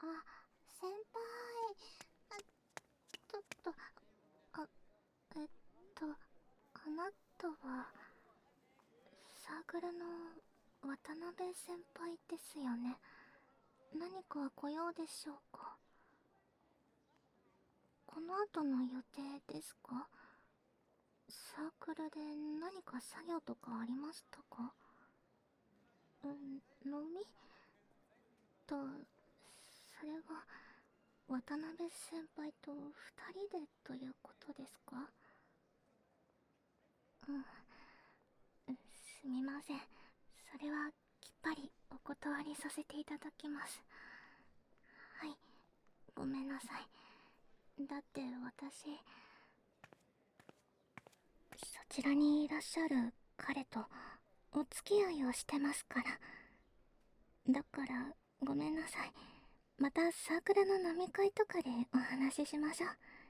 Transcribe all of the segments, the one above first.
先輩。ちょっと、あ、えっと、あなたは、サークルの渡辺先輩ですよね。何かご用でしょうか？この後の予定ですか？サークルで何か作業とかありましたか？飲みと、それは、渡辺先輩と二人でということですか？すみません。それはきっぱりお断りさせていただきます。はい、ごめんなさい。だって私、そちらにいらっしゃる彼とお付き合いをしてますから。だからごめんなさい。またサークルの飲み会とかでお話ししましょう。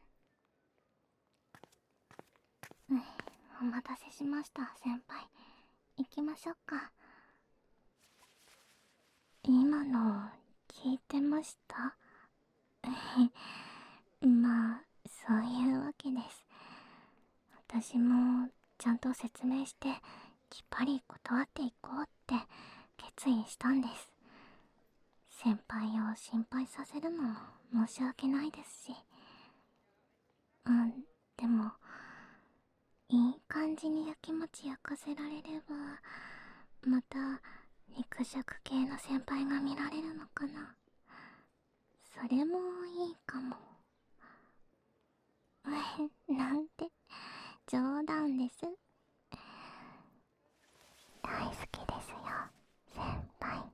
お待たせしました、先輩。行きましょうか。今の聞いてました？まあ、そういうわけです。私もちゃんと説明してきっぱり断っていこうって決意したんです。先輩を心配させるのも申し訳ないですし。でもいい感じにやきもち焼かせられれば、また肉食系の先輩が見られるのかな。それもいいかも。なんて冗談です。大好きですよ、先輩。